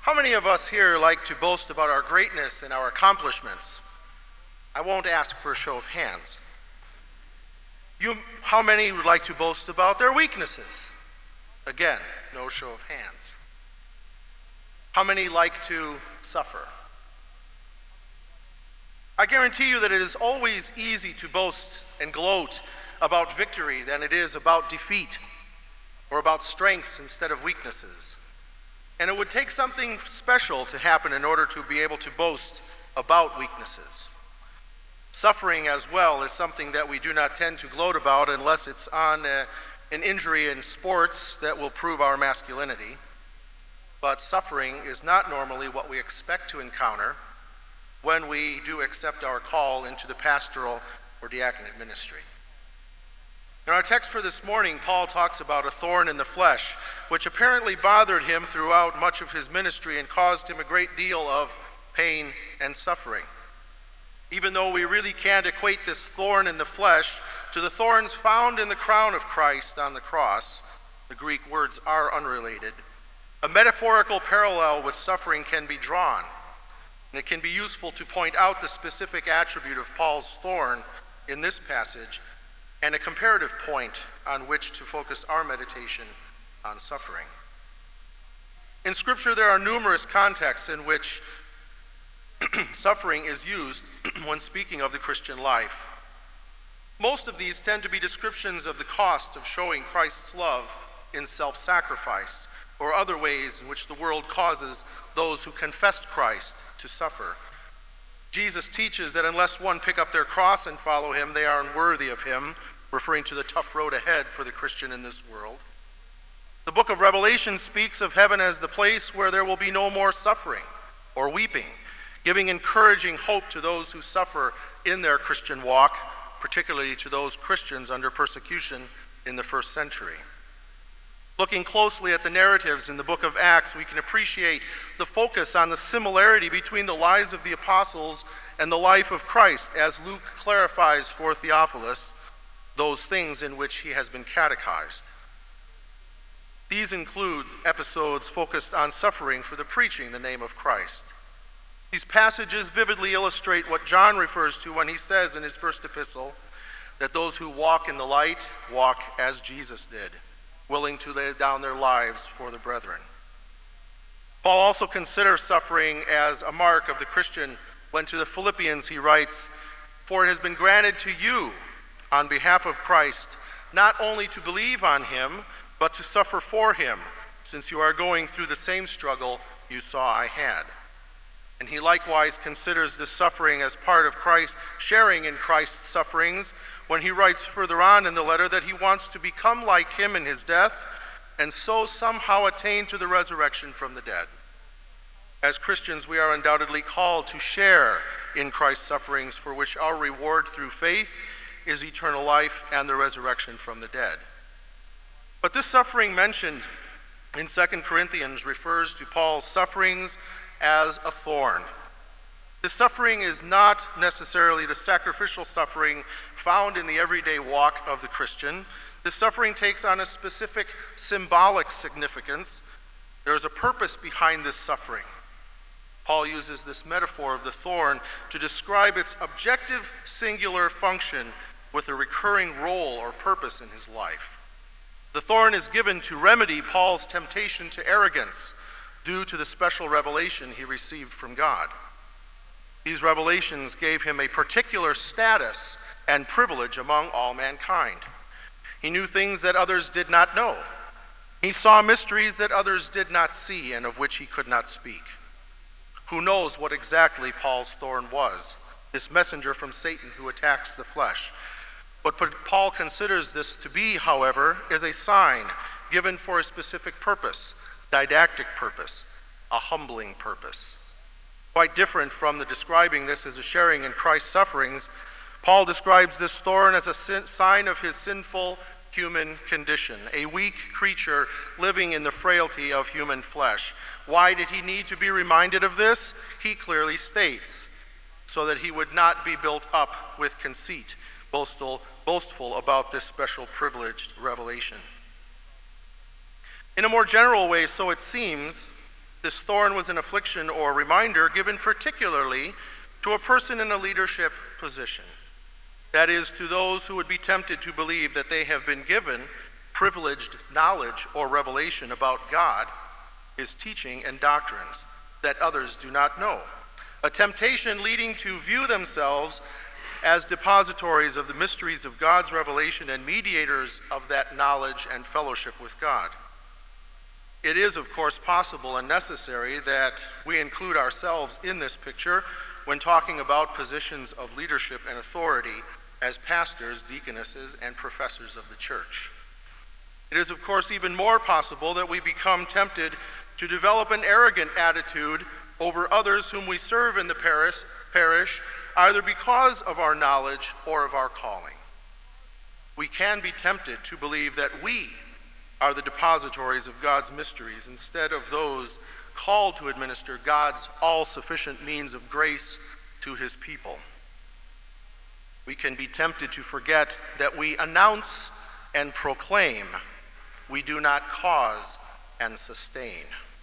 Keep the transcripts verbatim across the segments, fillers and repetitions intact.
How many of us here like to boast about our greatness and our accomplishments? I won't ask for a show of hands. You, how many would like to boast about their weaknesses? Again, no show of hands. How many like to suffer? I guarantee you that it is always easy to boast and gloat about victory than it is about defeat or about strengths instead of weaknesses. And it would take something special to happen in order to be able to boast about weaknesses. Suffering as well is something that we do not tend to gloat about unless it's on a, an injury in sports that will prove our masculinity. But suffering is not normally what we expect to encounter when we do accept our call into the pastoral or diaconate ministry. In our text for this morning, Paul talks about a thorn in the flesh, which apparently bothered him throughout much of his ministry and caused him a great deal of pain and suffering. Even though we really can't equate this thorn in the flesh to the thorns found in the crown of Christ on the cross, the Greek words are unrelated, a metaphorical parallel with suffering can be drawn. And it can be useful to point out the specific attribute of Paul's thorn in this passage and a comparative point on which to focus our meditation on suffering. In Scripture, there are numerous contexts in which suffering is used when speaking of the Christian life. Most of these tend to be descriptions of the cost of showing Christ's love in self-sacrifice or other ways in which the world causes those who confessed Christ to suffer. Jesus teaches that unless one pick up their cross and follow him, they are unworthy of him, referring to the tough road ahead for the Christian in this world. The book of Revelation speaks of heaven as the place where there will be no more suffering or weeping, giving encouraging hope to those who suffer in their Christian walk, particularly to those Christians under persecution in the first century. Looking closely at the narratives in the book of Acts, we can appreciate the focus on the similarity between the lives of the apostles and the life of Christ, as Luke clarifies for Theophilus those things in which he has been catechized. These include episodes focused on suffering for the preaching the name of Christ. These passages vividly illustrate what John refers to when he says in his first epistle that those who walk in the light walk as Jesus did, willing to lay down their lives for the brethren. Paul also considers suffering as a mark of the Christian when to the Philippians he writes, "For it has been granted to you on behalf of Christ not only to believe on him, but to suffer for him, since you are going through the same struggle you saw I had." And he likewise considers this suffering as part of Christ, sharing in Christ's sufferings, when he writes further on in the letter that he wants to become like him in his death and so somehow attain to the resurrection from the dead. As Christians, we are undoubtedly called to share in Christ's sufferings, for which our reward through faith is eternal life and the resurrection from the dead. But this suffering mentioned in Second Corinthians refers to Paul's sufferings as a thorn. The suffering is not necessarily the sacrificial suffering found in the everyday walk of the Christian. The suffering takes on a specific symbolic significance. There is a purpose behind this suffering. Paul uses this metaphor of the thorn to describe its objective singular function with a recurring role or purpose in his life. The thorn is given to remedy Paul's temptation to arrogance due to the special revelation he received from God. These revelations gave him a particular status and privilege among all mankind. He knew things that others did not know. He saw mysteries that others did not see and of which he could not speak. Who knows what exactly Paul's thorn was, this messenger from Satan who attacks the flesh. But Paul considers this to be, however, is a sign given for a specific purpose, didactic purpose, a humbling purpose. Quite different from the describing this as a sharing in Christ's sufferings, Paul describes this thorn as a sin, sign of his sinful human condition, a weak creature living in the frailty of human flesh. Why did he need to be reminded of this? He clearly states, so that he would not be built up with conceit, boastful, boastful about this special privileged revelation. In a more general way, so it seems, This thorn was an affliction or reminder given particularly to a person in a leadership position. That is, to those who would be tempted to believe that they have been given privileged knowledge or revelation about God, His teaching, and doctrines that others do not know. A temptation leading to view themselves as depositories of the mysteries of God's revelation and mediators of that knowledge and fellowship with God. It is, of course, possible and necessary that we include ourselves in this picture when talking about positions of leadership and authority as pastors, deaconesses, and professors of the church. It is, of course, even more possible that we become tempted to develop an arrogant attitude over others whom we serve in the parish, parish, either because of our knowledge or of our calling. We can be tempted to believe that we are the depositories of God's mysteries instead of those called to administer God's all-sufficient means of grace to His people. We can be tempted to forget that we announce and proclaim, we do not cause and sustain.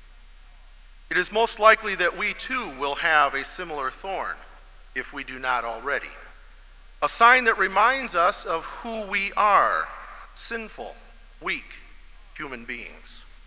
It is most likely that we too will have a similar thorn, if we do not already. A sign that reminds us of who we are, sinful, weak human beings.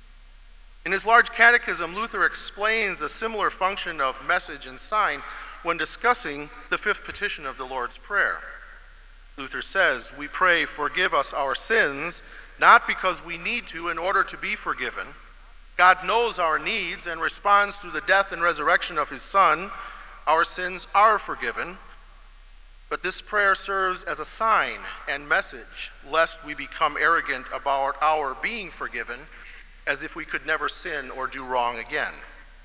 In his large catechism, Luther explains a similar function of message and sign when discussing the fifth petition of the Lord's Prayer. Luther says, "We pray, forgive us our sins, not because we need to in order to be forgiven. God knows our needs and responds through the death and resurrection of His Son. Our sins are forgiven. But this prayer serves as a sign and message, lest we become arrogant about our being forgiven, as if we could never sin or do wrong again."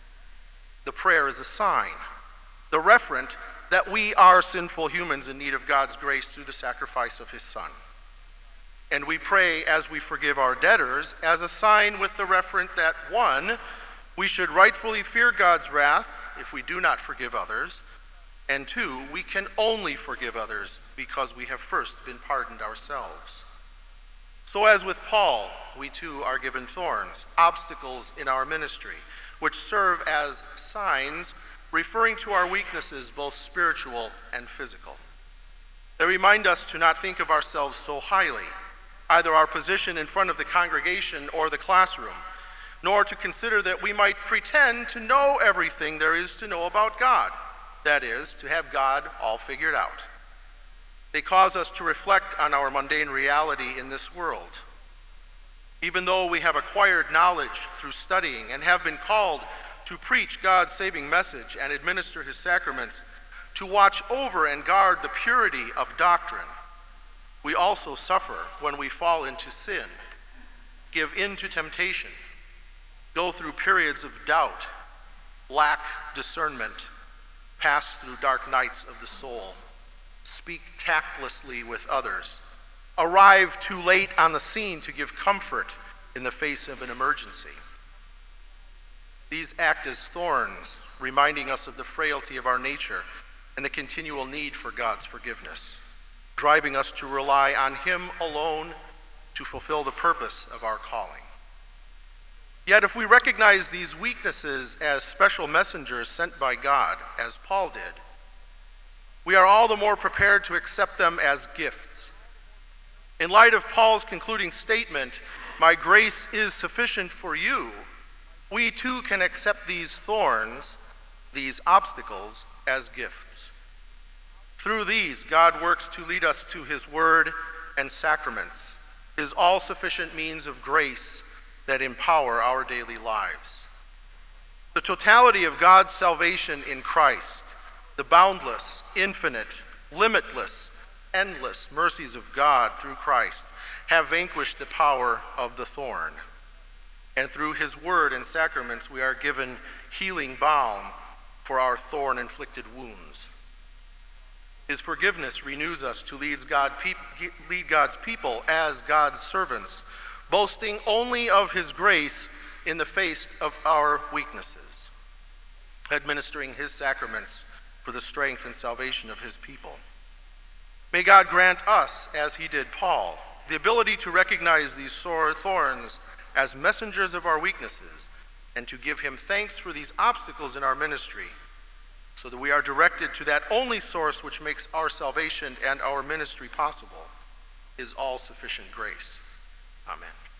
The prayer is a sign, the referent that we are sinful humans in need of God's grace through the sacrifice of His Son. And we pray as we forgive our debtors as a sign with the referent that, one, we should rightfully fear God's wrath if we do not forgive others, and two, we can only forgive others because we have first been pardoned ourselves. So as with Paul, we too are given thorns, obstacles in our ministry, which serve as signs referring to our weaknesses, both spiritual and physical. They remind us to not think of ourselves so highly, either our position in front of the congregation or the classroom, nor to consider that we might pretend to know everything there is to know about God, that is, to have God all figured out. They cause us to reflect on our mundane reality in this world. Even though we have acquired knowledge through studying and have been called to preach God's saving message and administer His sacraments, to watch over and guard the purity of doctrine, we also suffer when we fall into sin, give in to temptation, go through periods of doubt, lack discernment, pass through dark nights of the soul, speak tactlessly with others, arrive too late on the scene to give comfort in the face of an emergency. These act as thorns, reminding us of the frailty of our nature and the continual need for God's forgiveness, driving us to rely on Him alone to fulfill the purpose of our calling. Yet if we recognize these weaknesses as special messengers sent by God, as Paul did, we are all the more prepared to accept them as gifts. In light of Paul's concluding statement, "My grace is sufficient for you," we too can accept these thorns, these obstacles, as gifts. Through these, God works to lead us to His Word and sacraments, His all-sufficient means of grace that empower our daily lives. The totality of God's salvation in Christ, the boundless, infinite, limitless, endless mercies of God through Christ, have vanquished the power of the thorn. And through His Word and sacraments, we are given healing balm for our thorn-inflicted wounds. His forgiveness renews us to lead, God, lead God's people as God's servants, boasting only of His grace in the face of our weaknesses, administering His sacraments for the strength and salvation of His people. May God grant us, as He did Paul, the ability to recognize these sore thorns as messengers of our weaknesses and to give him thanks for these obstacles in our ministry, so that we are directed to that only source which makes our salvation and our ministry possible, is all sufficient grace. Amen.